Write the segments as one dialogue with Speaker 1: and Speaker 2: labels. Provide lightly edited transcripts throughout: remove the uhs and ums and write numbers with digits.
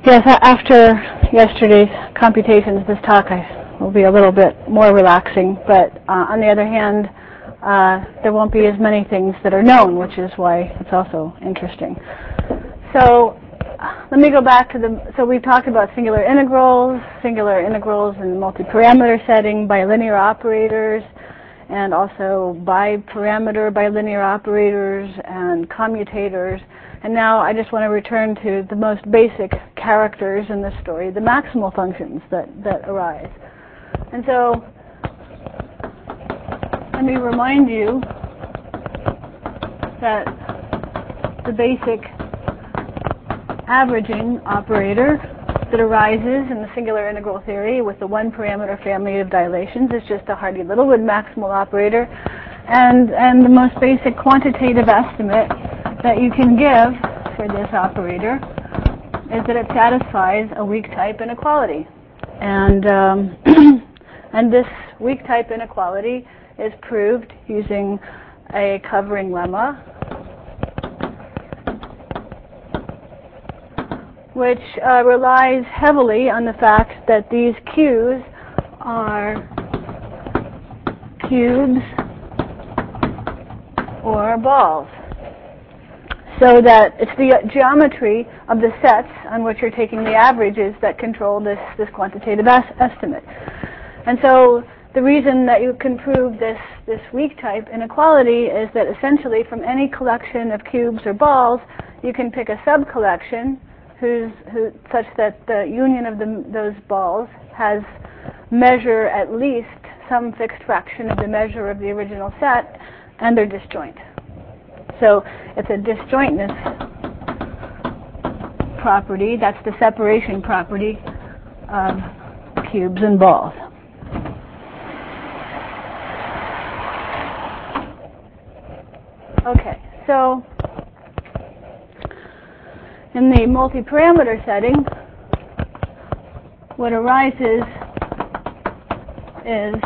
Speaker 1: Yes, after yesterday's computations, this talk will be a little bit more relaxing, but on the other hand, there won't be as many things that are known, which is why it's also interesting. So let me go back to so we've talked about singular integrals in the multi-parameter setting, bilinear operators, and also biparameter bilinear operators and commutators. And now I just want to return to the most basic characters in this story, the maximal functions that arise. And so let me remind you that the basic averaging operator that arises in the singular integral theory with the one-parameter family of dilations is just a Hardy-Littlewood maximal operator. And the most basic quantitative estimate that you can give for this operator is that it satisfies a weak type inequality. And and this weak type inequality is proved using a covering lemma, which relies heavily on the fact that these Q's are cubes or balls. So that it's the geometry of the sets on which you're taking the averages that control this quantitative estimate. And so the reason that you can prove this weak type inequality is that essentially from any collection of cubes or balls, you can pick a sub-collection such that the union of those balls has measure at least some fixed fraction of the measure of the original set, and they're disjoint. So it's a disjointness property. That's the separation property of cubes and balls. Okay, so in the multi-parameter setting, what arises is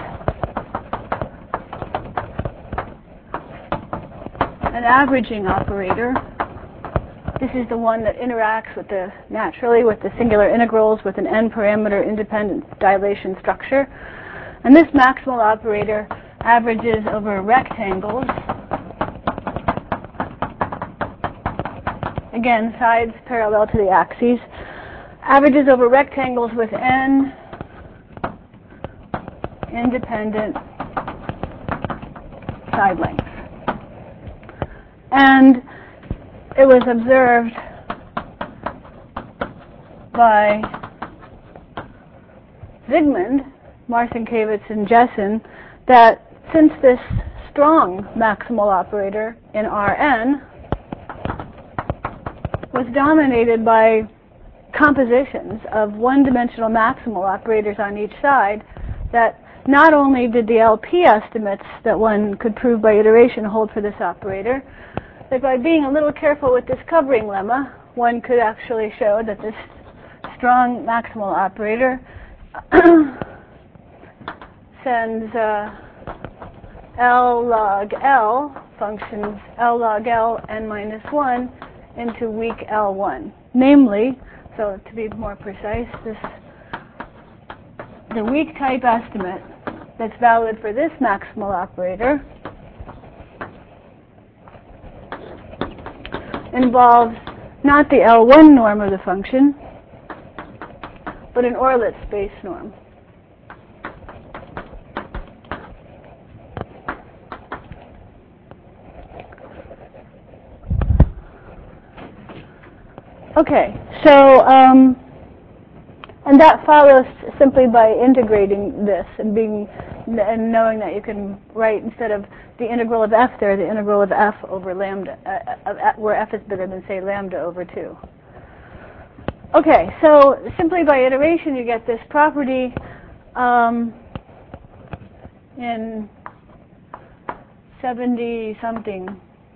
Speaker 1: an averaging operator. This is the one that interacts naturally with the singular integrals with an n-parameter independent dilation structure. And this maximal operator averages over rectangles. Again, sides parallel to the axes. Averages over rectangles with n independent side lengths. And it was observed by Zygmunt, Marcinkiewicz, and Jessen that since this strong maximal operator in Rn was dominated by compositions of one-dimensional maximal operators on each side, that not only did the LP estimates that one could prove by iteration hold for this operator, but by being a little careful with this covering lemma, one could actually show that this strong maximal operator sends L log L functions L log L n minus 1 into weak L1. Namely, so to be more precise, the weak type estimate that's valid for this maximal operator involves not the L1 norm of the function, but an Orlitz space norm. Okay, so and that follows simply by integrating this and knowing that you can write, instead of the integral of f there, the integral of f over lambda, where f is bigger than, say, lambda over 2. Okay, so simply by iteration you get this property in 70-something,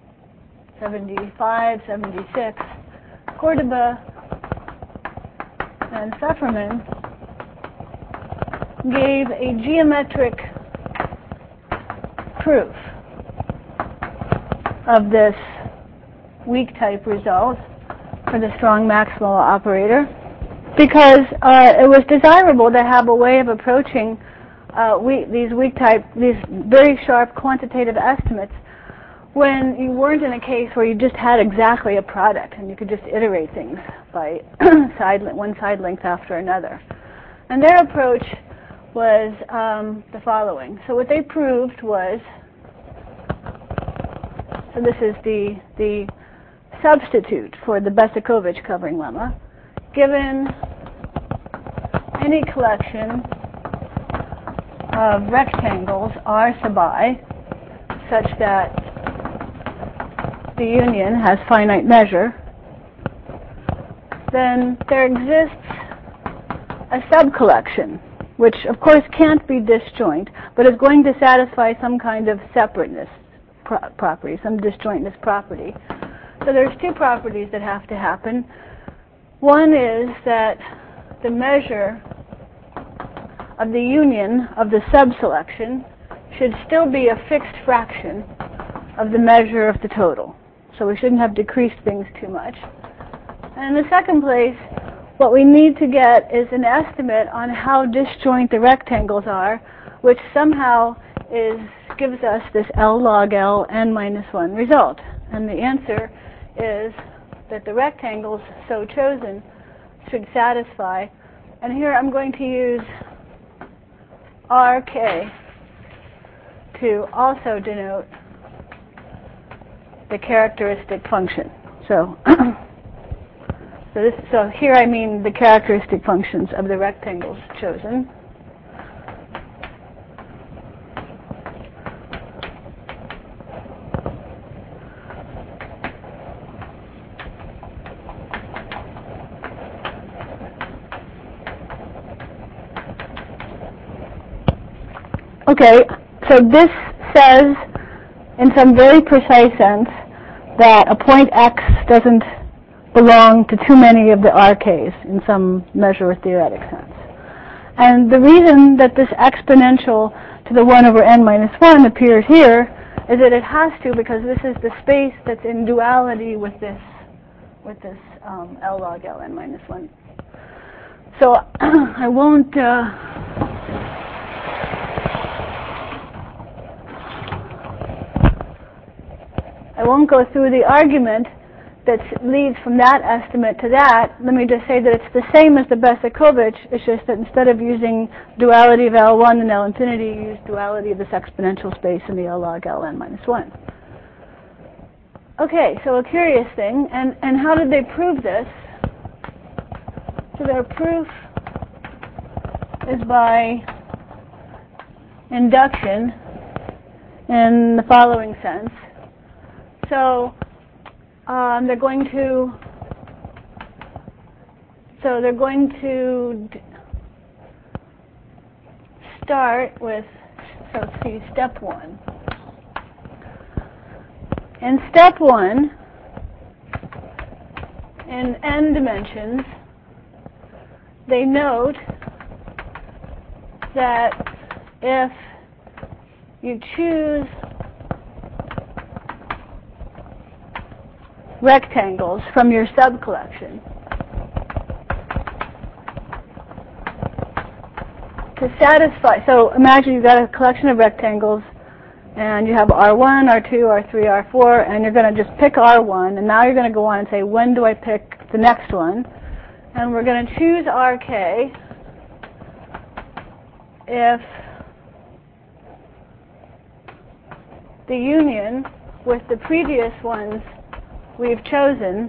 Speaker 1: 75, 76, Cordoba and Sufferman gave a geometric proof of this weak type result for the strong maximal operator. because it was desirable to have a way of approaching these very sharp quantitative estimates when you weren't in a case where you just had exactly a product and you could just iterate things by one side length after another. And their approach was the following. So what they proved was, so this is the substitute for the Besekovich covering lemma. Given any collection of rectangles R sub I such that the union has finite measure, then there exists a subcollection, which of course can't be disjoint, but is going to satisfy some kind of separateness property, some disjointness property. So there's two properties that have to happen. One is that the measure of the union of the subselection should still be a fixed fraction of the measure of the total. So we shouldn't have decreased things too much. And in the second place, what we need to get is an estimate on how disjoint the rectangles are, which somehow gives us this L log L n minus 1 result. And the answer is that the rectangles so chosen should satisfy. And here I'm going to use RK to also denote the characteristic function. So, so here I mean the characteristic functions of the rectangles chosen. Okay, so this says, in some very precise sense, that a point x doesn't belong to too many of the RKs in some measure or theoretic sense. And the reason that this exponential to the 1 over n minus 1 appears here is that it has to, because this is the space that's in duality with this L log L n minus 1. So I won't go through the argument that leads from that estimate to that. Let me just say that it's the same as the Besekovich. It's just that instead of using duality of L1 and L infinity, you use duality of this exponential space in the L log L n minus 1. Okay, so a curious thing. And how did they prove this? So their proof is by induction in the following sense. So they're going to start with, so let's see, step 1. In step 1, in n dimensions, they note that if you choose rectangles from your subcollection to satisfy, so imagine you've got a collection of rectangles and you have R1, R2, R3, R4, and you're going to just pick R1, and now you're going to go on and say, when do I pick the next one? And we're going to choose RK if the union with the previous ones we've chosen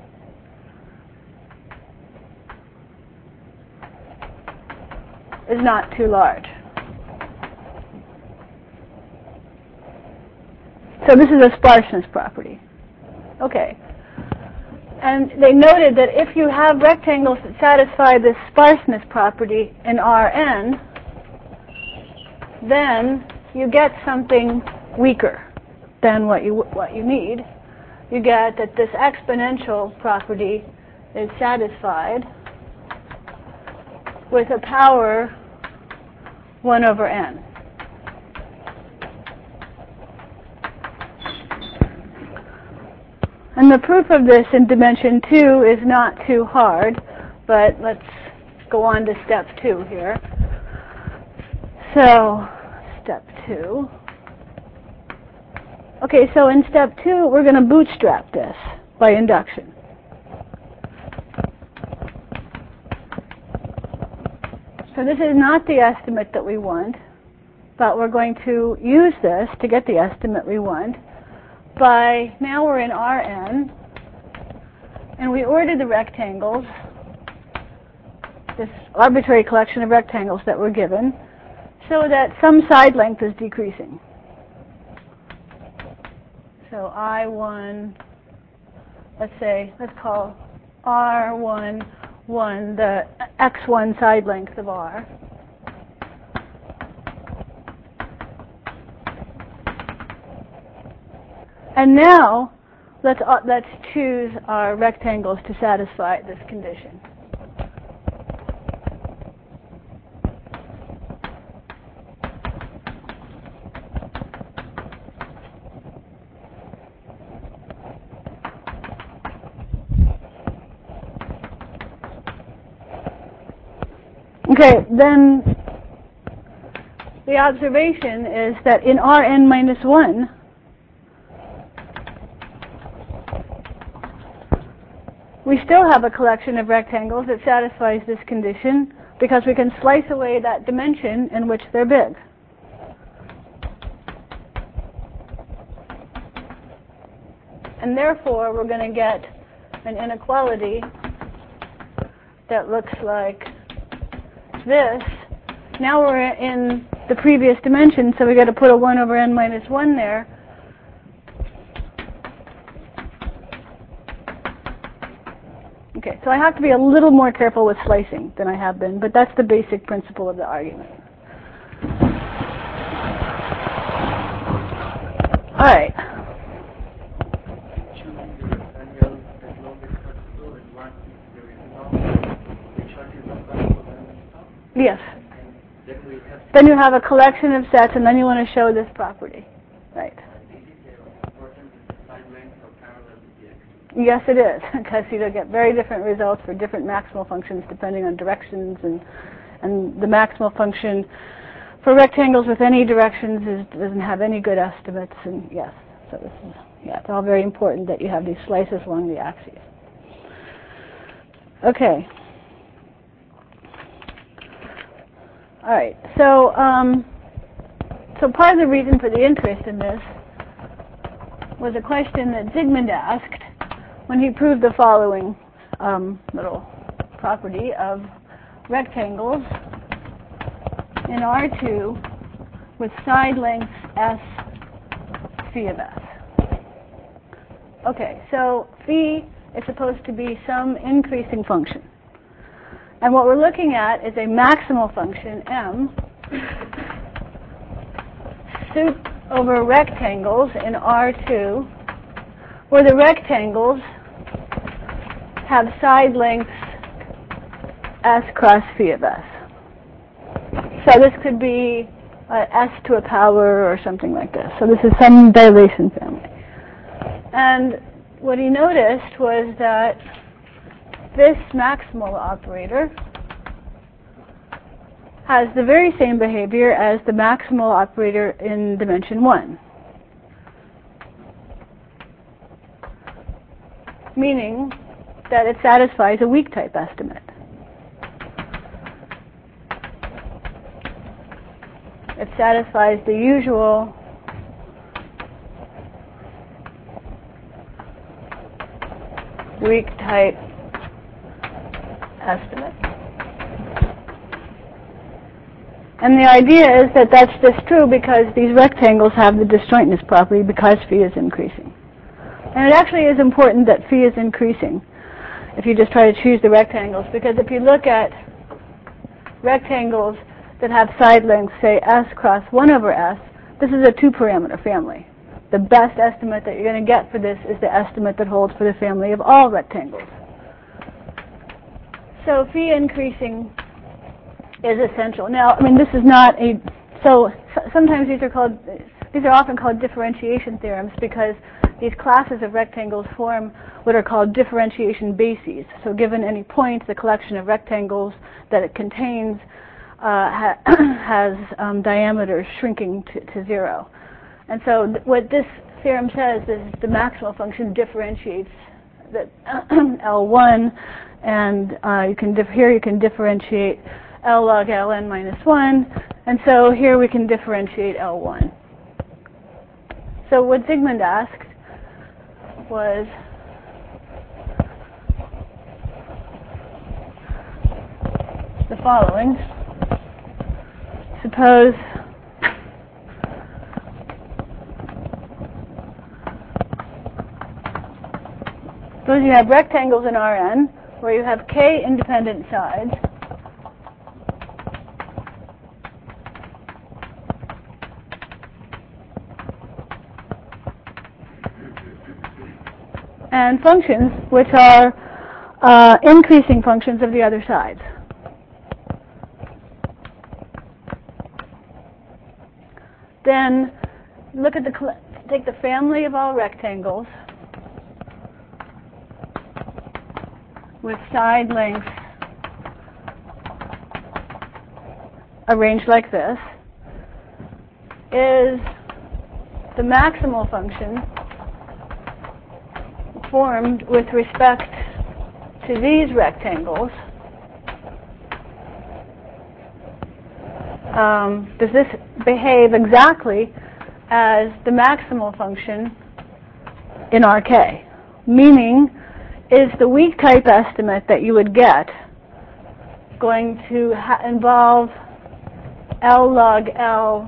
Speaker 1: is not too large. So this is a sparseness property. Okay. And they noted that if you have rectangles that satisfy this sparseness property in Rn, then you get something weaker than what you need. You get that this exponential property is satisfied with a power 1 over n. And the proof of this in dimension 2 is not too hard, but let's go on to step 2 here. So, step 2. Okay, so in step 2, we're going to bootstrap this by induction. So this is not the estimate that we want, but we're going to use this to get the estimate we want by, now we're in Rn, and we order the rectangles, this arbitrary collection of rectangles that we're given, so that some side length is decreasing. So I1, let's call R1, the x1 side length of R. And now, let's choose our rectangles to satisfy this condition. Okay, then the observation is that in Rn minus 1, we still have a collection of rectangles that satisfies this condition because we can slice away that dimension in which they're big. And therefore, we're going to get an inequality that looks like this. Now we're in the previous dimension, so we've got to put a 1 over n minus 1 there. Okay, so I have to be a little more careful with slicing than I have been, but that's the basic principle of the argument. All right. Yes. Then you have a collection of sets, and then you want to show this property. Right. Yes, it is, because you get very different results for different maximal functions depending on directions, and the maximal function for rectangles with any directions doesn't have any good estimates, and yes, so this is, it's all very important that you have these slices along the axes. Okay. All right, so part of the reason for the interest in this was a question that Zygmunt asked when he proved the following little property of rectangles in R2 with side lengths S phi of S. Okay, so phi is supposed to be some increasing function. And what we're looking at is a maximal function, m, sup over rectangles in R2, where the rectangles have side lengths S cross phi of S. So this could be S to a power or something like this. So this is some dilation family. And what he noticed was that this maximal operator has the very same behavior as the maximal operator in dimension 1. Meaning that it satisfies a weak type estimate. It satisfies the usual weak type estimate. And the idea is that that's just true because these rectangles have the disjointness property because phi is increasing. And it actually is important that phi is increasing if you just try to choose the rectangles, because if you look at rectangles that have side lengths, say S cross 1 over S, this is a 2-parameter family. The best estimate that you're going to get for this is the estimate that holds for the family of all rectangles. So phi increasing is essential. Now, I mean, this is not a, so sometimes these are often called differentiation theorems because these classes of rectangles form what are called differentiation bases. So given any point, the collection of rectangles that it contains has diameters shrinking to 0. And so what this theorem says is the maximal function differentiates the L1, and here you can differentiate L log Ln minus 1, and so here we can differentiate L1. So what Zygmunt asked was the following. Suppose you have rectangles in Rn where you have k independent sides, and functions which are increasing functions of the other sides. Then look at take the family of all rectangles with side lengths arranged like this. Is the maximal function formed with respect to these rectangles? Does this behave exactly as the maximal function in RK? Meaning, is the weak type estimate that you would get going to involve L log L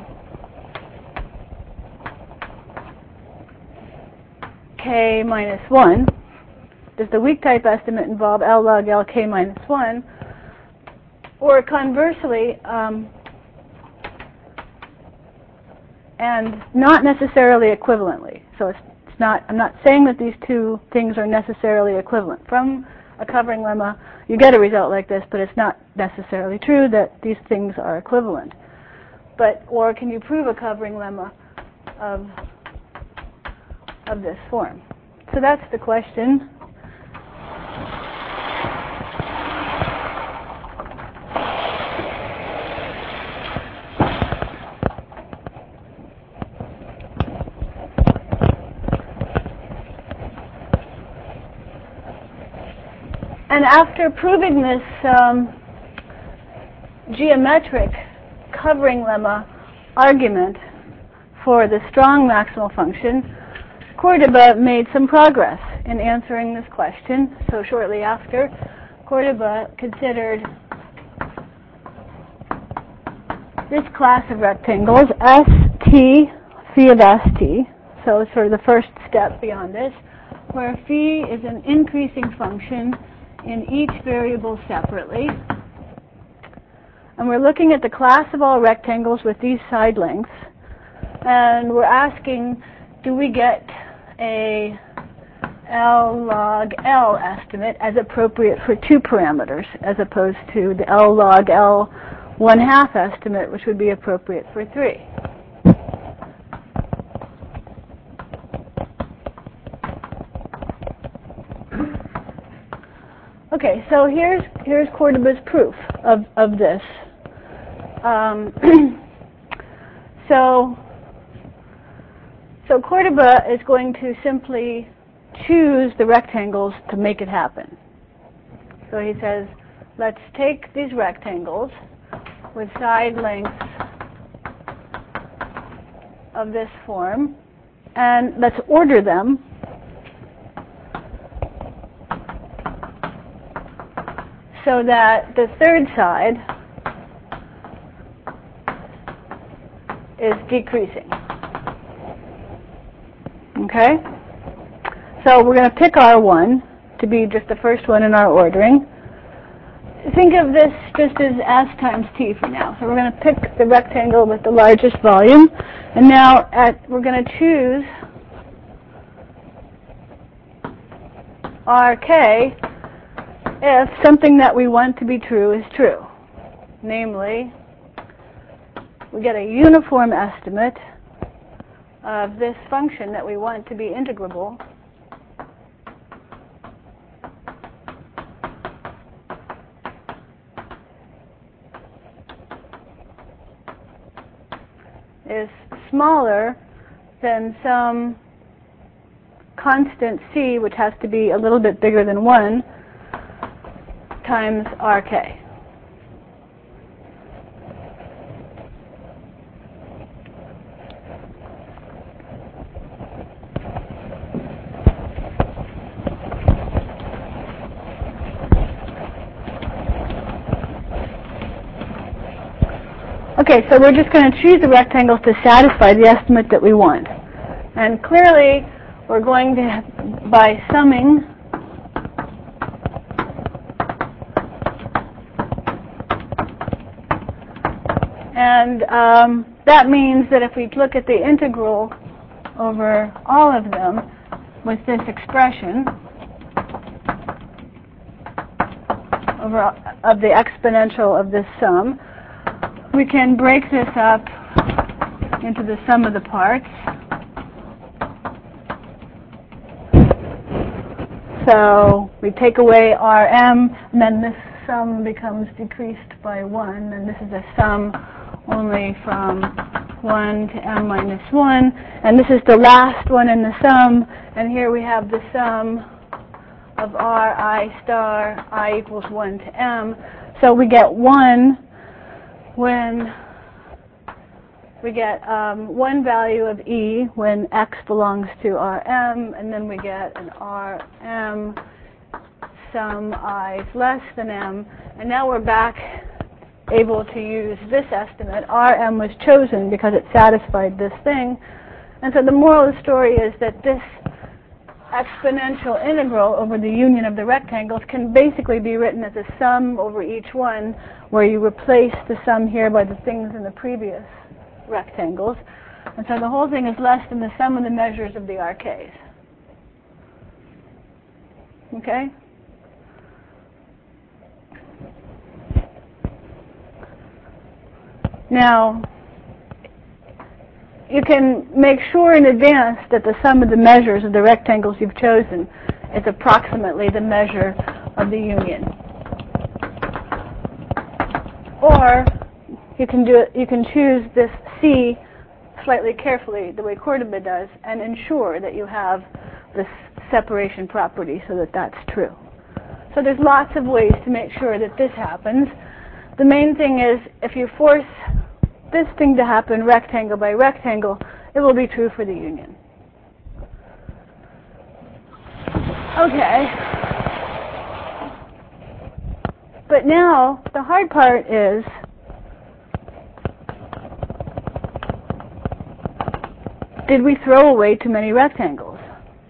Speaker 1: k minus 1? Does the weak type estimate involve L log L k minus 1? Or conversely, and not necessarily equivalently. So I'm not saying that these two things are necessarily equivalent. From a covering lemma, you get a result like this, but it's not necessarily true that these things are equivalent. Or can you prove a covering lemma of this form? So that's the question. And after proving this geometric covering lemma argument for the strong maximal function, Cordoba made some progress in answering this question. So shortly after, Cordoba considered this class of rectangles, ST, phi of ST. So it's sort of the first step beyond this, where phi is an increasing function in each variable separately. And we're looking at the class of all rectangles with these side lengths, and we're asking, do we get a L log L estimate as appropriate for 2 parameters, as opposed to the L log L 1/2 estimate, which would be appropriate for 3. Okay, so here's Cordoba's proof of this. So Cordoba is going to simply choose the rectangles to make it happen. So he says, let's take these rectangles with side lengths of this form, and let's order them so that the third side is decreasing. Okay? So we're going to pick R1 to be just the first one in our ordering. Think of this just as S times T for now. So we're going to pick the rectangle with the largest volume, and now we're going to choose RK if something that we want to be true is true. Namely, we get a uniform estimate of this function that we want to be integrable is smaller than some constant c, which has to be a little bit bigger than 1, times rk. Okay, so we're just going to choose the rectangles to satisfy the estimate that we want. And clearly, we're going to, by summing and that means that if we look at the integral over all of them with this expression of the exponential of this sum, we can break this up into the sum of the parts. So we take away Rm, and then this sum becomes decreased by 1, and this is a sum only from 1 to m minus 1, and this is the last one in the sum, and here we have the sum of r I star I equals 1 to m. So we get 1 when we get one value of E when x belongs to Rm, and then we get an Rm sum I is less than m, and now we're back able to use this estimate. Rm was chosen because it satisfied this thing, and so the moral of the story is that this exponential integral over the union of the rectangles can basically be written as a sum over each one, where you replace the sum here by the things in the previous rectangles. And so the whole thing is less than the sum of the measures of the RKs. Okay? Now, you can make sure in advance that the sum of the measures of the rectangles you've chosen is approximately the measure of the union. Or you can choose this C slightly carefully, the way Cordoba does, and ensure that you have this separation property so that that's true. So there's lots of ways to make sure that this happens. The main thing is, if you force this thing to happen rectangle by rectangle, it will be true for the union. Okay. But now, the hard part is did we throw away too many rectangles?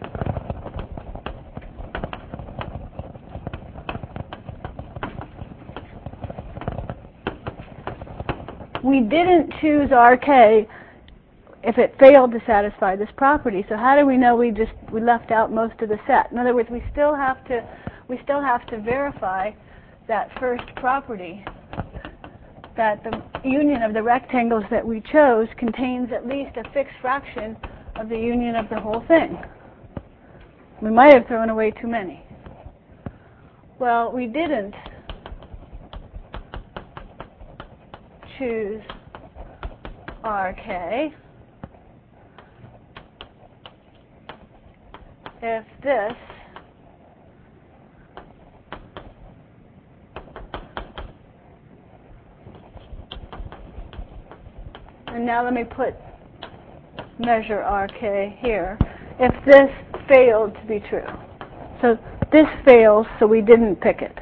Speaker 1: We didn't choose RK if it failed to satisfy this property. So how do we know we left out most of the set? In other words, we still have to verify that first property, that the union of the rectangles that we chose contains at least a fixed fraction of the union of the whole thing. We might have thrown away too many. Well, we didn't choose RK if this and now let me put measure RK here, if this failed to be true. So this fails, so we didn't pick it.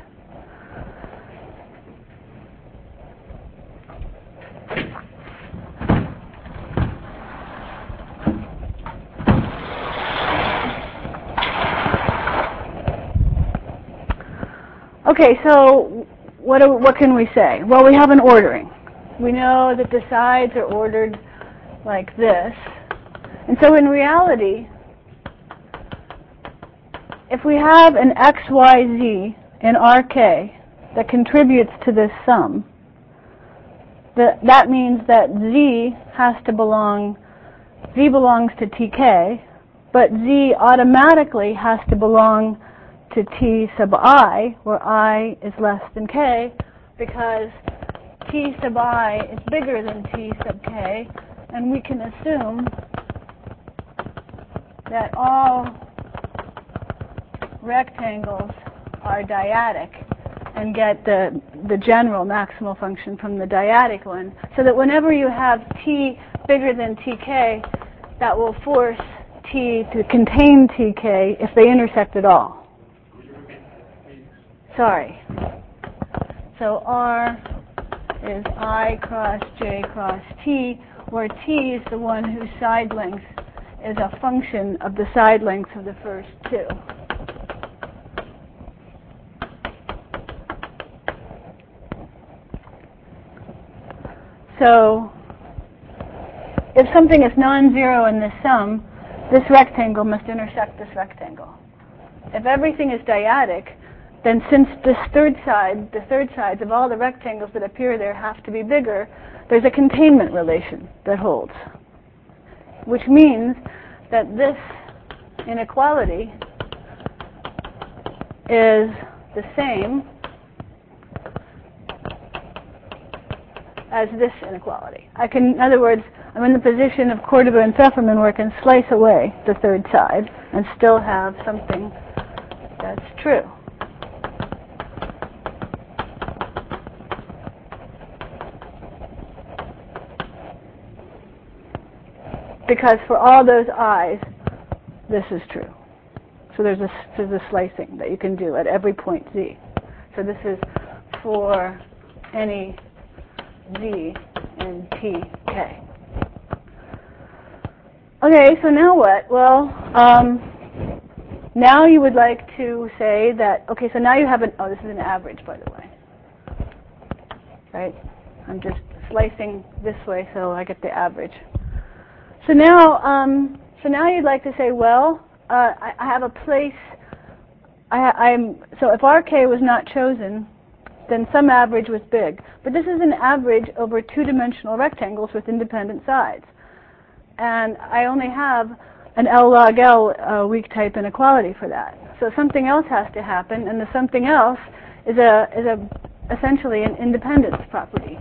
Speaker 1: Okay, so what can we say? Well, we have an ordering. We know that the sides are ordered like this. And so in reality, if we have an XYZ in RK that contributes to this sum, that means that Z has to belong z belongs to tk, but z automatically has to belong to t sub I, where I is less than k, because t sub I is bigger than t sub k, and we can assume that all rectangles are dyadic and get the general maximal function from the dyadic one, so that whenever you have t bigger than tk, that will force t to contain tk if they intersect at all. Sorry. So R is I cross j cross t, where t is the one whose side length is a function of the side length of the first two. So if something is non-zero in this sum, this rectangle must intersect this rectangle. If everything is dyadic, then since this third side, the third sides of all the rectangles that appear there have to be bigger, there's a containment relation that holds, which means that this inequality is the same as this inequality. In other words, I'm in the position of Cordova and Pfefferman where I can slice away the third side and still have something that's true. Because for all those i's, this is true. So there's a slicing that you can do at every point z. So this is for any z in tk. Okay, so now what? Well, now you would like to say that, okay, so now you have oh, this is an average, by the way. Right? I'm just slicing this way so I get the average. So now you'd like to say, well, I have a place. So if RK was not chosen, then some average was big. But this is an average over two-dimensional rectangles with independent sides, and I only have an L log L weak type inequality for that. So something else has to happen, and the something else is essentially an independence property.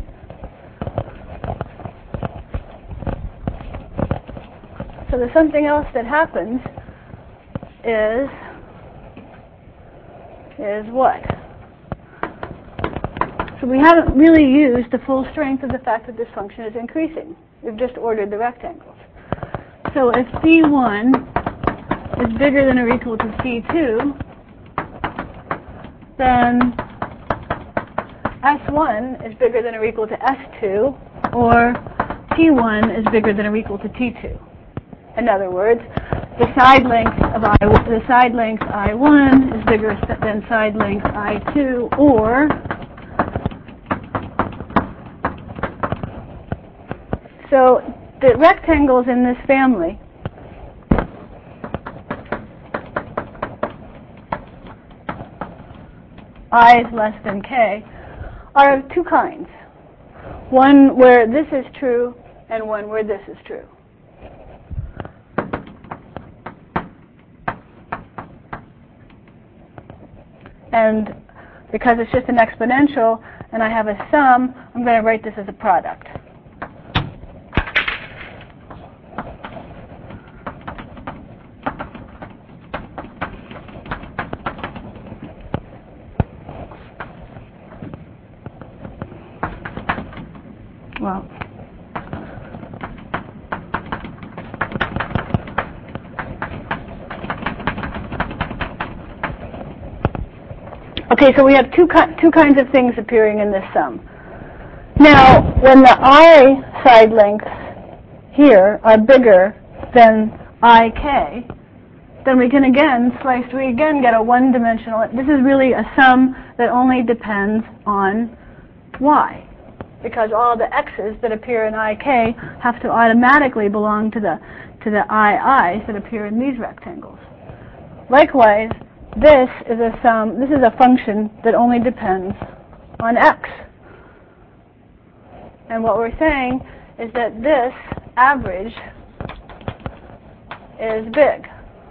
Speaker 1: So the something else that happens is what? So we haven't really used the full strength of the fact that this function is increasing. We've just ordered the rectangles. So if C1 is bigger than or equal to C2, then S1 is bigger than or equal to S2, or T1 is bigger than or equal to T2. In other words, the side length I1 is bigger than side length I2, or so the rectangles in this family I is less than k are of two kinds. One where this is true and one where this is true. And because it's just an exponential and I have a sum, I'm going to write this as a product. Well, okay, so we have two kinds of things appearing in this sum. Now, when the I side lengths here are bigger than IK, then we can again get a one-dimensional. This is really a sum that only depends on y, because all the x's that appear in IK have to automatically belong to the ii's that appear in these rectangles. Likewise, this is a sum. This is a function that only depends on x. And what we're saying is that this average is big.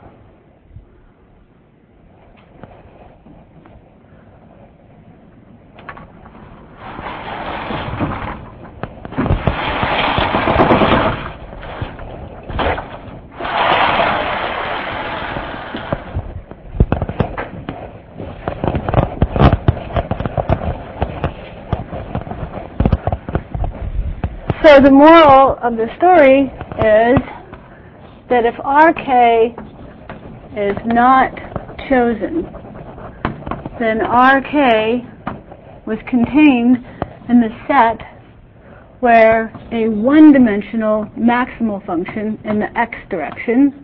Speaker 1: So the moral of the story is that if RK is not chosen, then RK was contained in the set where a one-dimensional maximal function in the x direction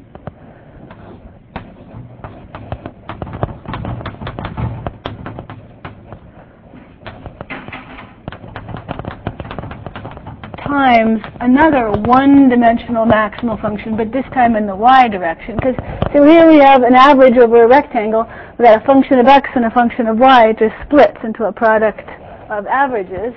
Speaker 1: times another one-dimensional maximal function, but this time in the y direction. Because so here we have an average over a rectangle. We've got a function of x and a function of y. It just splits into a product of averages.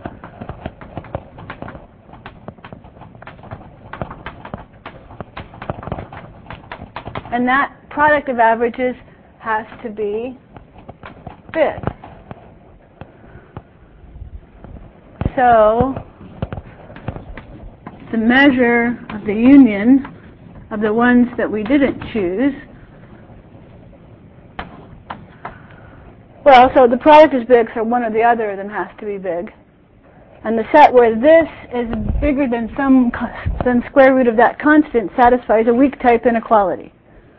Speaker 1: And that product of averages has to be big. So the measure of the union of the ones that we didn't choose, well, so the product is big, so one or the other of them has to be big. And the set where this is bigger than square root of that constant satisfies a weak type inequality.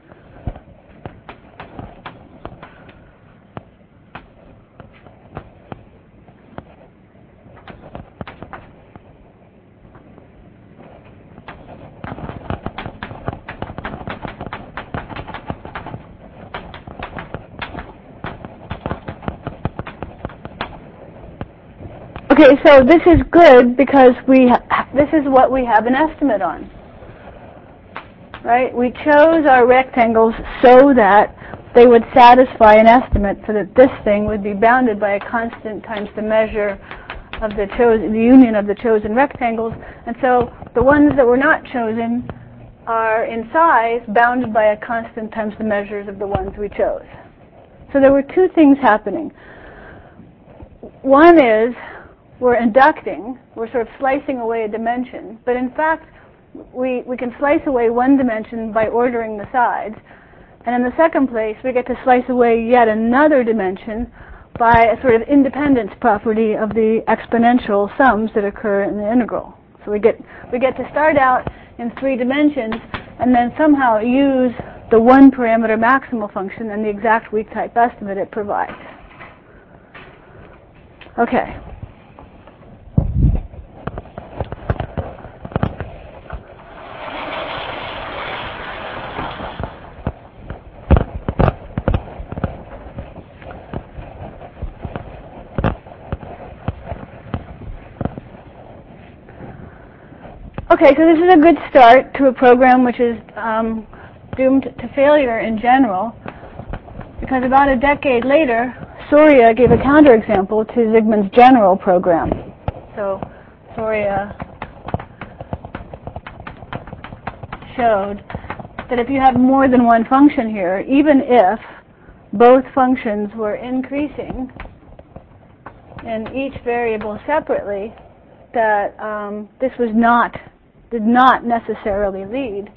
Speaker 1: Okay, so this is good because this is what we have an estimate on, right? We chose our rectangles so that they would satisfy an estimate so that this thing would be bounded by a constant times the measure of the union of the chosen rectangles. And so the ones that were not chosen are in size bounded by a constant times the measures of the ones we chose. So there were two things happening. One is we're inducting, we're sort of slicing away a dimension, but in fact we can slice away one dimension by ordering the sides, and in the second place we get to slice away yet another dimension by a sort of independence property of the exponential sums that occur in the integral. So we get to start out in 3 dimensions and then somehow use the one parameter maximal function and the exact weak type estimate it provides. Okay. Okay, so this is a good start to a program which is doomed to failure in general, because about a decade later, Soria gave a counterexample to Zygmund's general program. So Soria showed that if you have more than one function here, even if both functions were increasing in each variable separately, that this did not necessarily lead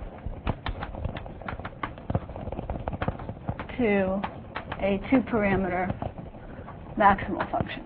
Speaker 1: to a 2-parameter maximal function.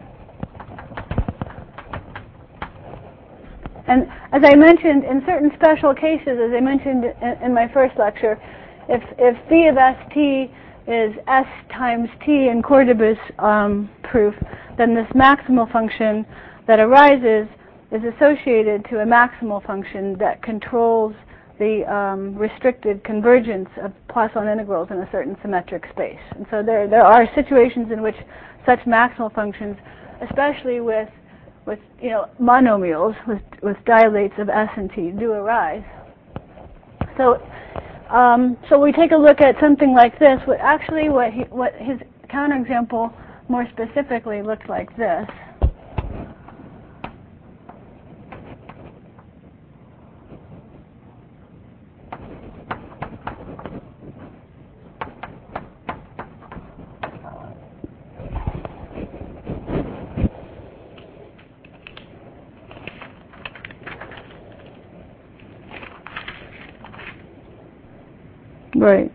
Speaker 1: And as I mentioned, in certain special cases, as I mentioned in my first lecture, if phi of st is s times t in Cordoba's proof, then this maximal function that arises is associated to a maximal function that controls the restricted convergence of Poisson integrals in a certain symmetric space. And so there are situations in which such maximal functions, especially with monomials, with dilates of s and t, do arise. So we take a look at something like this. What his counterexample more specifically looked like this. Right.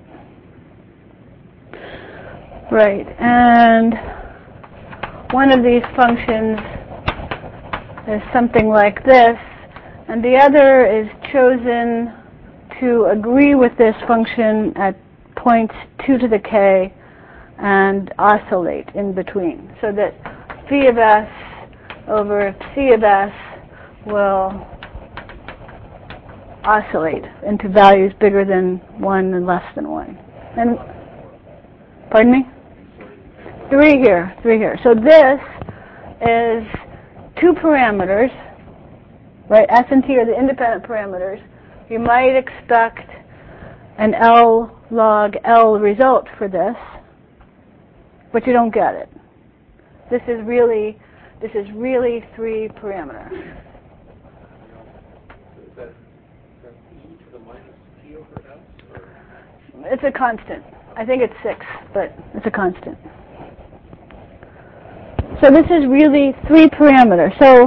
Speaker 1: Right. And one of these functions is something like this, and the other is chosen to agree with this function at points 2 to the k and oscillate in between, so that phi of s over c of s will oscillate into values bigger than 1 and less than 1. And, pardon me? 3 here. So this is 2 parameters, right? S and T are the independent parameters. You might expect an L log L result for this, but you don't get it. This is really 3 parameter.
Speaker 2: Is that e to the minus t over s? Or?
Speaker 1: It's a constant. I think it's 6, but it's a constant. So this is really 3 parameter. So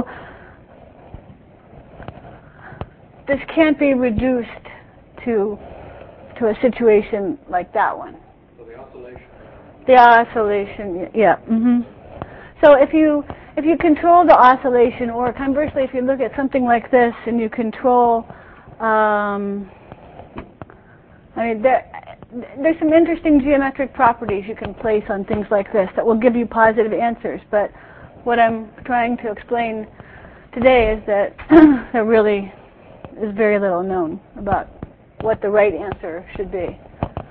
Speaker 1: this can't be reduced to a situation like that one.
Speaker 2: So the oscillation.
Speaker 1: The oscillation, yeah. Mm-hmm. So if you control the oscillation, or conversely, if you look at something like this and you control, there's some interesting geometric properties you can place on things like this that will give you positive answers. But what I'm trying to explain today is that there really is very little known about what the right answer should be.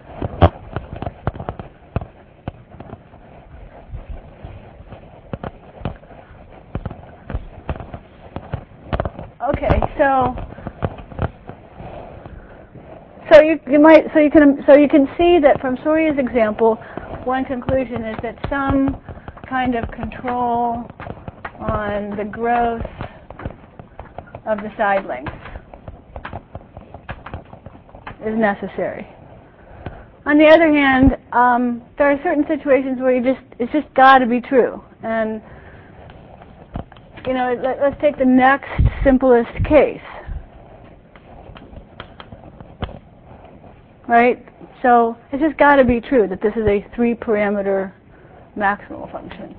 Speaker 1: Okay, so you can see that from Soria's example, one conclusion is that some kind of control on the growth of the side lengths is necessary. On the other hand, there are certain situations where it's just got to be true. And let's take the next simplest case. Right? So it's just got to be true that this is a 3-parameter maximal function.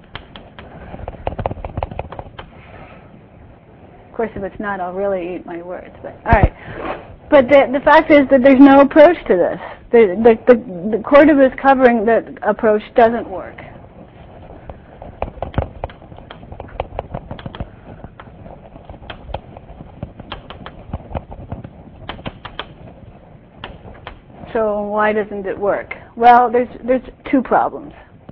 Speaker 1: Of course, if it's not, I'll really eat my words. But all right. But the fact is that there's no approach to this. The Cordovas covering the approach doesn't work. So why doesn't it work? Well, there's 2 problems.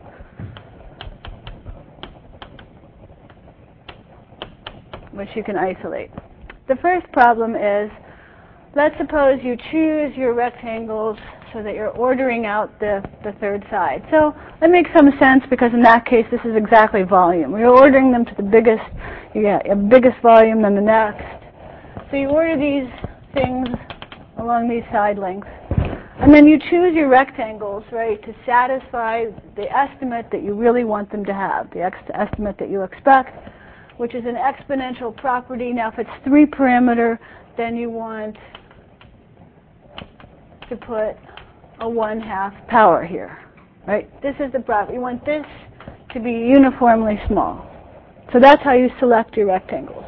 Speaker 1: Which you can isolate. The first problem is, let's suppose you choose your rectangles so that you're ordering out the third side. So that makes some sense, because in that case this is exactly volume. You're ordering them to the biggest, you get a biggest volume than the next. So you order these things along these side lengths. And then you choose your rectangles, right, to satisfy the estimate that you really want them to have, the estimate that you expect, which is an exponential property. Now, if it's 3-parameter, then you want to put a 1/2 power here, right? This is the property. You want this to be uniformly small. So that's how you select your rectangles.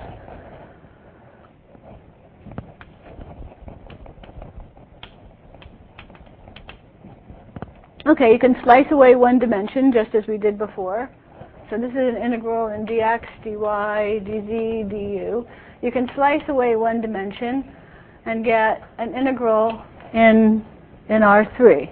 Speaker 1: Okay, you can slice away 1 dimension, just as we did before. So this is an integral in dx, dy, dz, du. You can slice away 1 dimension and get an integral in R3.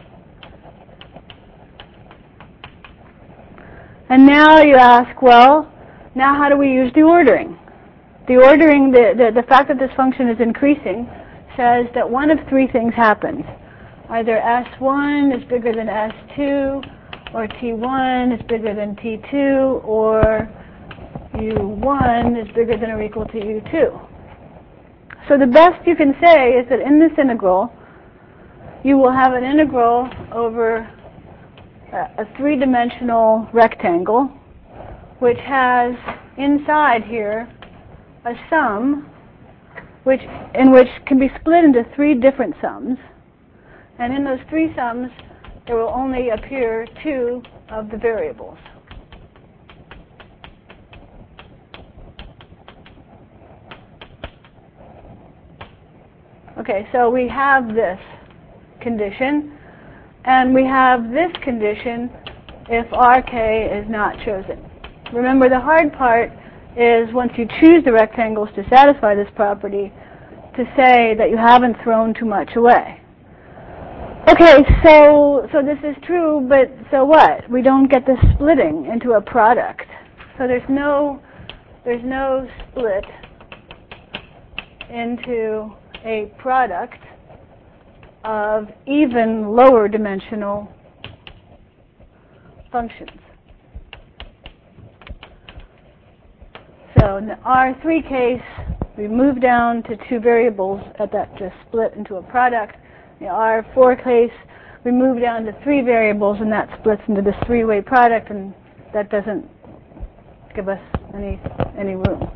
Speaker 1: And now you ask, well, now how do we use the ordering? The ordering, the fact that this function is increasing says that one of 3 things happens. Either S1 is bigger than S2, or T1 is bigger than T2, or U1 is bigger than or equal to U2. So the best you can say is that in this integral, you will have an integral over a 3-dimensional rectangle, which has inside here a sum in which can be split into 3 different sums. And in those three sums, there will only appear two of the variables. Okay, so we have this condition, and we have this condition if Rk is not chosen. Remember, the hard part is once you choose the rectangles to satisfy this property, to say that you haven't thrown too much away. Okay, so this is true, but so what? We don't get the splitting into a product. So there's no split into a product of even lower dimensional functions. So in the R3 case, we move down to two variables that just split into a product. In the R4 case, we move down to three variables, and that splits into this three-way product, and that doesn't give us any room.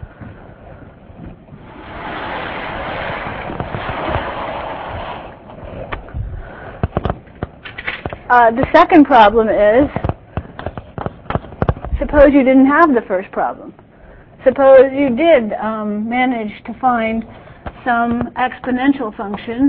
Speaker 1: The second problem is, suppose you didn't have the first problem. Suppose you did manage to find some exponential function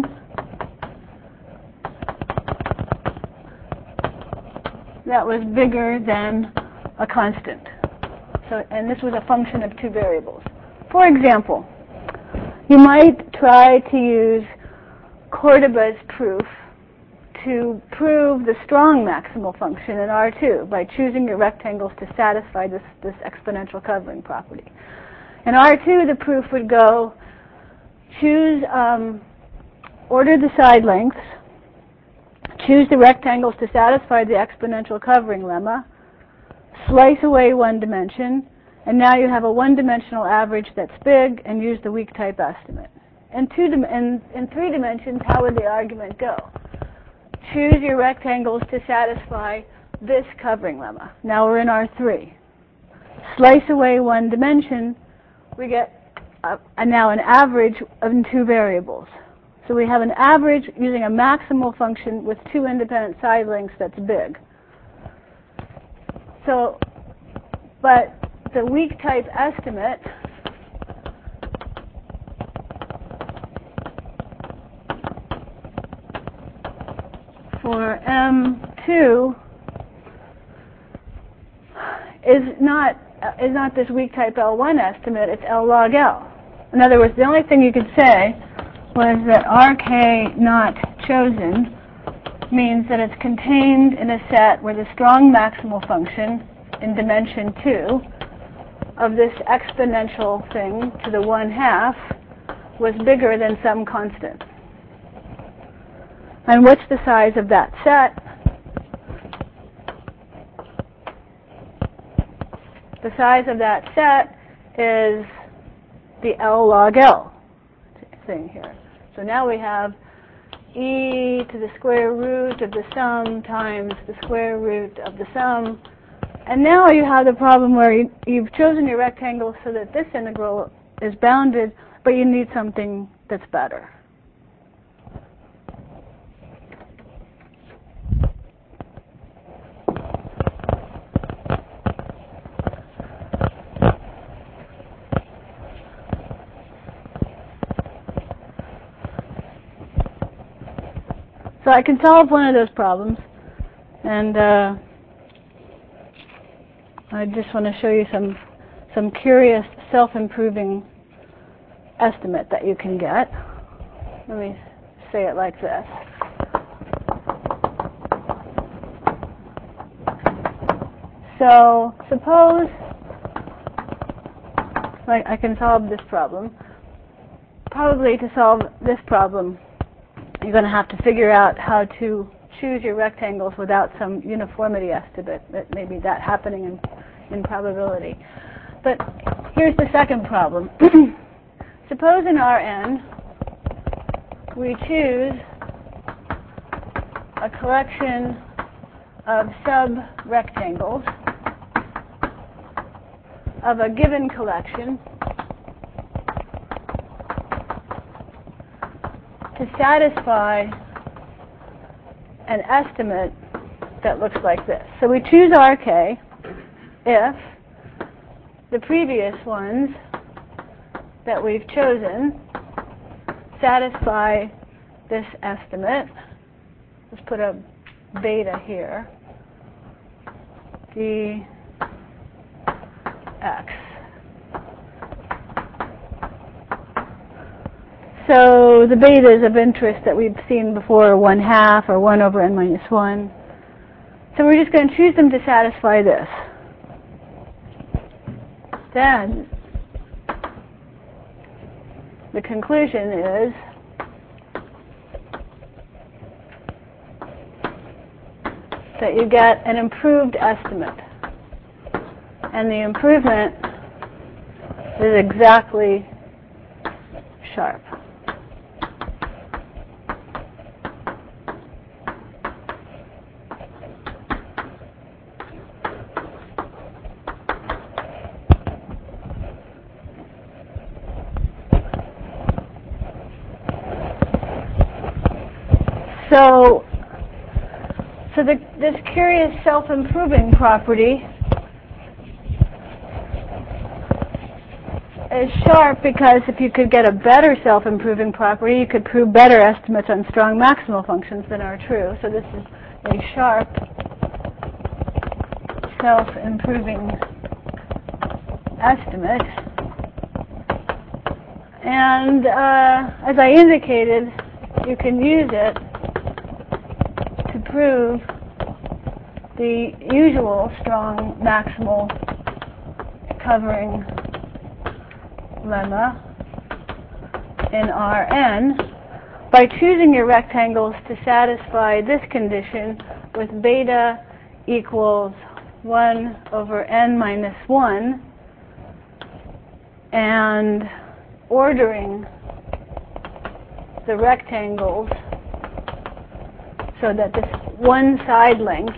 Speaker 1: that was bigger than a constant. And this was a function of two variables. For example, you might try to use Cordoba's proof to prove the strong maximal function in R2 by choosing your rectangles to satisfy this exponential covering property. In R2, the proof would go, order the side lengths, choose the rectangles to satisfy the exponential covering lemma, slice away one dimension, and now you have a one-dimensional average that's big, and use the weak type estimate. In three dimensions, how would the argument go? Choose your rectangles to satisfy this covering lemma. Now we're in R3. Slice away one dimension, we get now an average of two variables. So we have an average using a maximal function with two independent side lengths that's big. So, but the weak type estimate for M2 is not this weak type L1 estimate, it's L log L. In other words, the only thing you could say was that RK not chosen means that it's contained in a set where the strong maximal function in dimension 2 of this exponential thing to the 1/2 was bigger than some constant. And what's the size of that set? The size of that set is the L log L thing here. So now we have e to the square root of the sum times the square root of the sum. And now you have the problem where you've chosen your rectangle so that this integral is bounded, but you need something that's better. So I can solve one of those problems, and I just want to show you some curious self-improving estimate that you can get. Let me say it like this. So suppose I can solve this problem. Probably to solve this problem, you're going to have to figure out how to choose your rectangles without some uniformity estimate, maybe that happening in probability. But here's the second problem. Suppose in Rn we choose a collection of sub-rectangles of a given collection to satisfy an estimate that looks like this. So we choose RK if the previous ones that we've chosen satisfy this estimate. Let's put a beta here. Dx. So the betas of interest that we've seen before are 1/2 or 1 over n minus 1. So we're just going to choose them to satisfy this. Then the conclusion is that you get an improved estimate. And the improvement is exactly sharp. So this curious self-improving property is sharp because if you could get a better self-improving property, you could prove better estimates on strong maximal functions than are true. So this is a sharp self-improving estimate. And as I indicated, you can use it to prove the usual strong maximal covering lemma in Rn by choosing your rectangles to satisfy this condition with beta equals 1 over n minus 1 and ordering the rectangles so that this one side length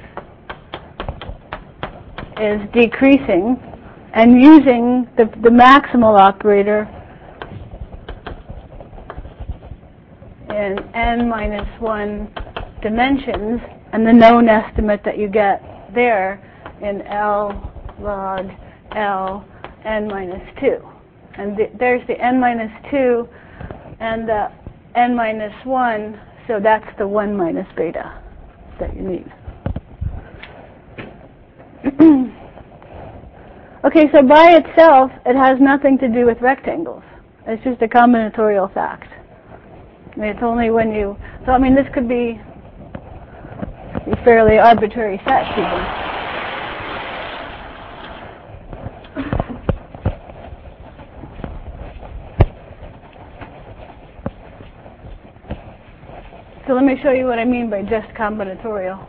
Speaker 1: is decreasing and using the maximal operator in n minus 1 dimensions and the known estimate that you get there in L log L n minus 2. And there's the n minus 2 and the n minus 1, so that's the 1 minus beta that you need. Okay, so by itself, it has nothing to do with rectangles. It's just a combinatorial fact. I mean, it's only when you... So, I mean, this could be a fairly arbitrary set, even. So let me show you what I mean by just combinatorial.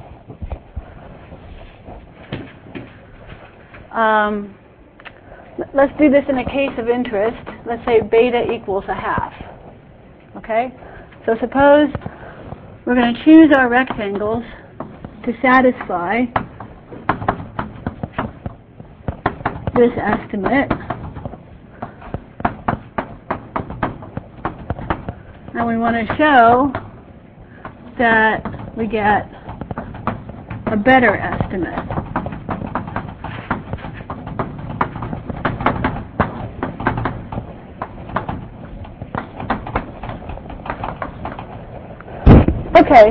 Speaker 1: Let's do this in a case of interest. Let's say beta equals 1/2. Okay? So suppose we're going to choose our rectangles to satisfy this estimate. And we want to show that we get a better estimate. Okay,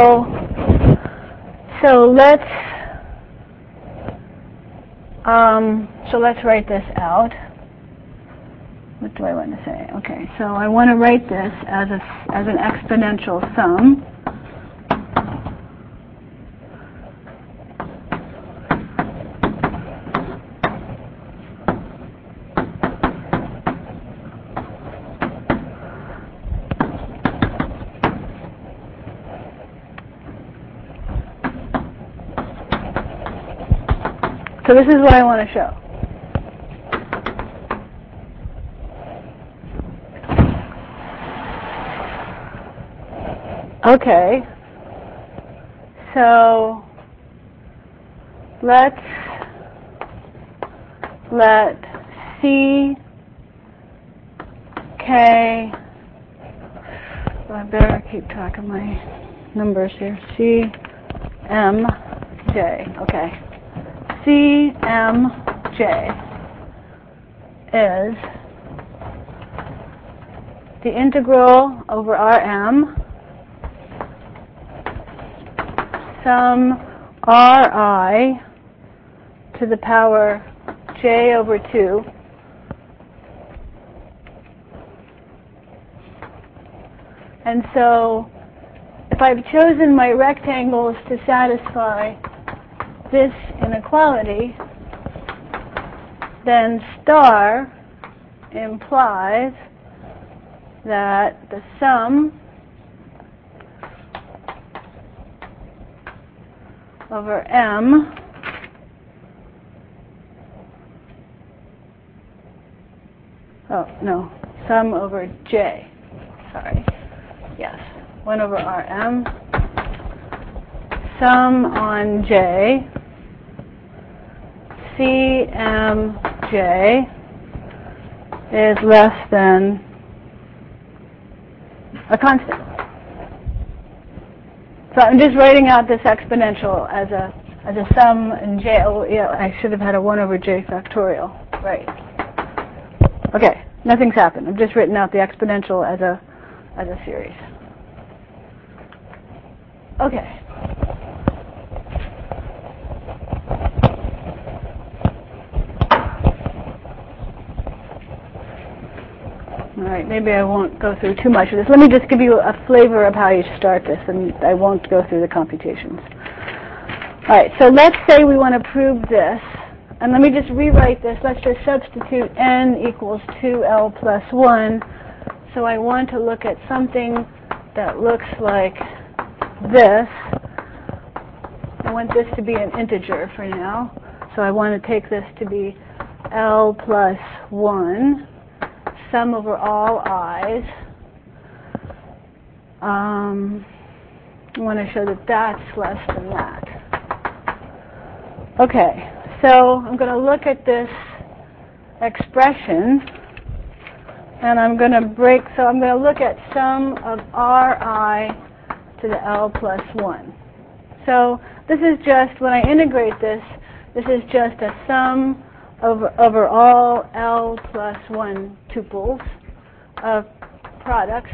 Speaker 1: so let's write this out. What do I want to say? Okay, so I want to write this as an exponential sum. So this is what I want to show. Okay, so let's let C, K, so I better keep track of my numbers here. C, M, J. Okay. C, M, J is the integral over Rm sum Ri to the power j over 2 and so if I've chosen my rectangles to satisfy this inequality, then star implies that the sum over M sum over J, sorry, yes, 1 over Rm, sum on J, CMJ is less than a constant. So I'm just writing out this exponential as a sum in J. Oh, yeah, I should have had a 1 over J factorial. Right. Okay, nothing's happened. I've just written out the exponential as a series. Okay. All right, maybe I won't go through too much of this. Let me just give you a flavor of how you start this, and I won't go through the computations. All right, so let's say we want to prove this. And let me just rewrite this. Let's just substitute n equals 2l plus 1. So I want to look at something that looks like this. I want this to be an integer for now. So I want to take this to be l plus 1. Sum over all i's. I want to show that that's less than that. Okay, so I'm going to look at this expression, and I'm going to look at sum of Ri to the l plus 1. So this is just, when I integrate this, this is just a sum over all l plus 1 tuples of products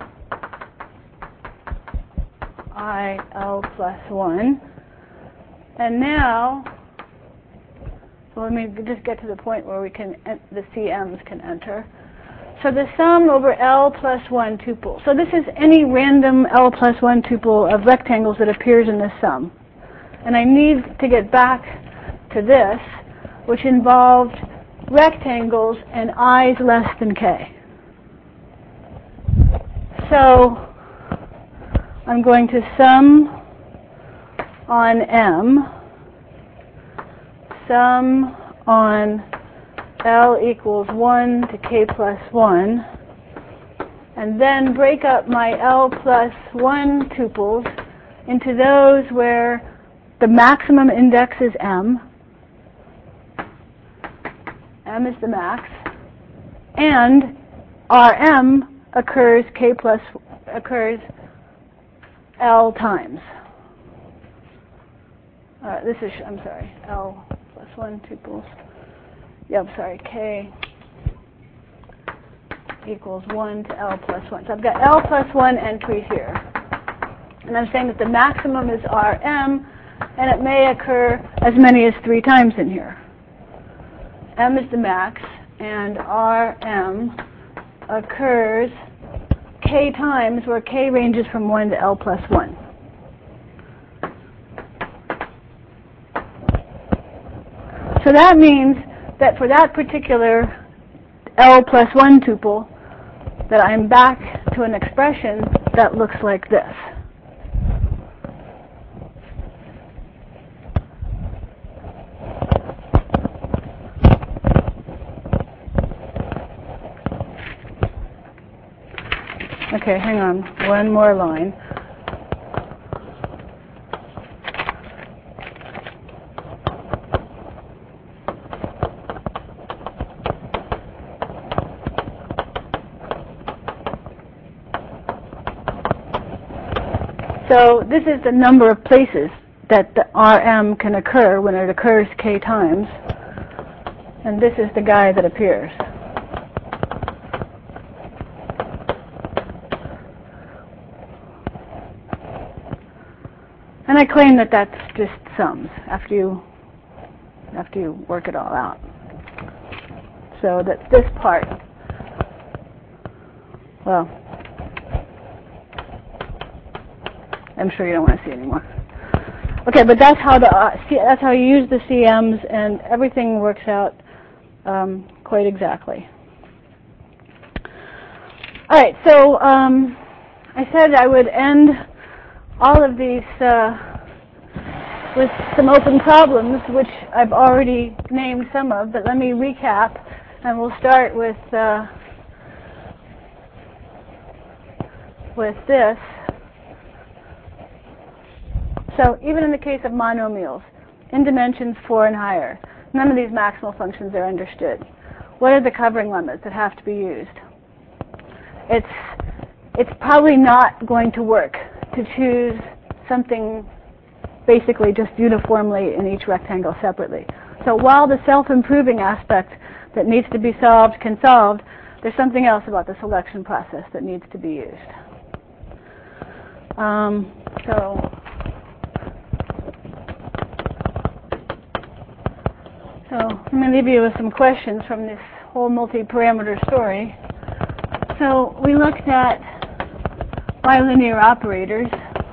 Speaker 1: I l plus 1. And now, so let me just get to the point where the CMs can enter. So the sum over l plus 1 tuple. So this is any random l plus 1 tuple of rectangles that appears in this sum. And I need to get back to this, which involved rectangles and i's less than k. So I'm going to sum on M, sum on L equals 1 to k plus 1, and then break up my L plus 1 tuples into those where the maximum index is M. M is the max, and Rm occurs L times. L plus 1 tuples. Yeah, I'm sorry, K equals 1 to L plus 1. So I've got L plus 1 entries here. And I'm saying that the maximum is Rm, and it may occur as many as 3 times in here. M is the max, and Rm occurs K times, where K ranges from 1 to L plus 1. So that means that for that particular L plus 1 tuple, that I'm back to an expression that looks like this. Okay, hang on, one more line. So this is the number of places that the Rm can occur when it occurs k times. And this is the guy that appears. And I claim that that's just sums after you work it all out. So that this part, well, I'm sure you don't want to see anymore. Okay, but that's how that's how you use the CMs, and everything works out quite exactly. All right, so I said I would end all of these with some open problems, which I've already named some of, but let me recap, and we'll start with this. So even in the case of monomials, in dimensions 4 and higher, none of these maximal functions are understood. What are the covering limits that have to be used? It's probably not going to work to choose something basically just uniformly in each rectangle separately. So while the self-improving aspect that needs to be solved can solve, there's something else about the selection process that needs to be used. So let me leave you with some questions from this whole multi-parameter story. So we looked at bilinear operators,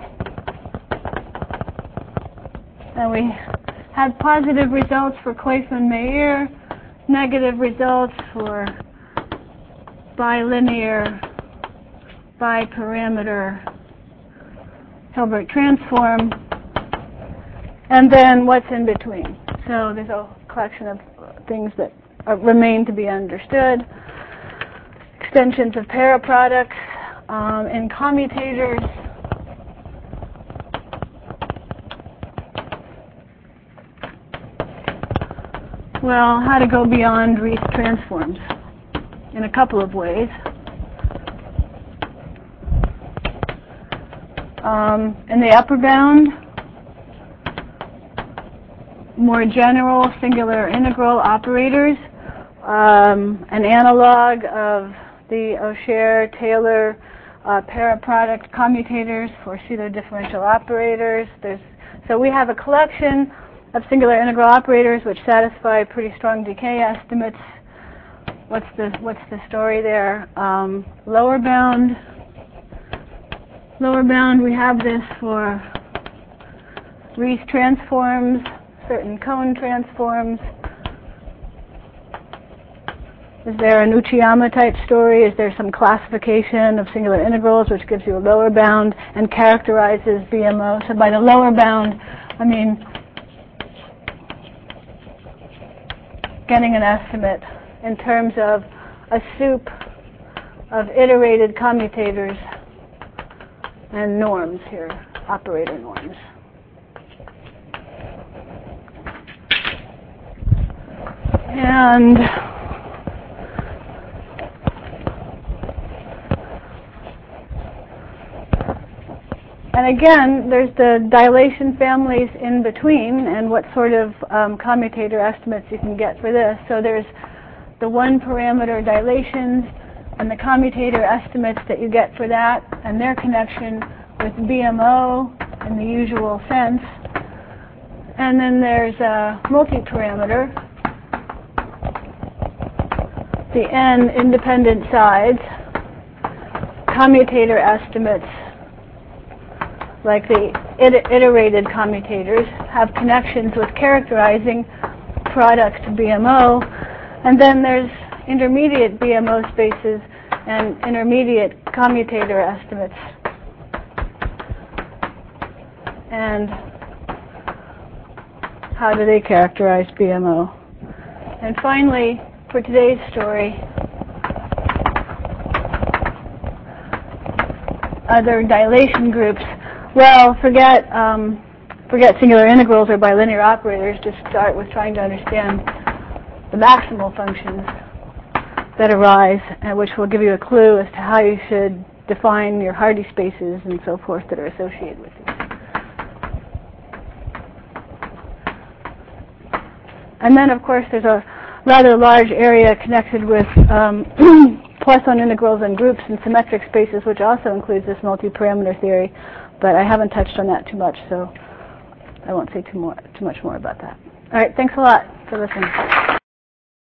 Speaker 1: and we had positive results for Koifman-Meyer, negative results for bilinear, biparameter Hilbert transform, and then what's in between. So there's a collection of things that remain to be understood. Extensions of paraproducts and commutators. Well, how to go beyond Riesz transforms in a couple of ways. In the upper bound, more general singular integral operators, an analog of the O'Shea-Taylor paraproduct commutators for pseudo-differential operators. So we have a collection of singular integral operators which satisfy pretty strong decay estimates. What's the story there? Lower bound, we have this for Riesz transforms, certain cone transforms. Is there an Uchiyama type story? Is there some classification of singular integrals which gives you a lower bound and characterizes BMO? So by the lower bound, I mean getting an estimate in terms of a soup of iterated commutators and norms here, operator norms. And again, there's the dilation families in between and what sort of commutator estimates you can get for this. So there's the one parameter dilations and the commutator estimates that you get for that and their connection with BMO in the usual sense. And then there's a multi-parameter, the n independent sides, commutator estimates like the iterated commutators have connections with characterizing product BMO, and then there's intermediate BMO spaces and intermediate commutator estimates. And how do they characterize BMO? And finally, for today's story, other dilation groups. Well, forget singular integrals or bilinear operators. Just start with trying to understand the maximal functions that arise, and which will give you a clue as to how you should define your Hardy spaces and so forth that are associated with these. And then, of course, there's a rather large area connected with Poisson integrals and groups and symmetric spaces, which also includes this multi-parameter theory. But I haven't touched on that too much, so I won't say too much more about that. All right, thanks a lot for listening.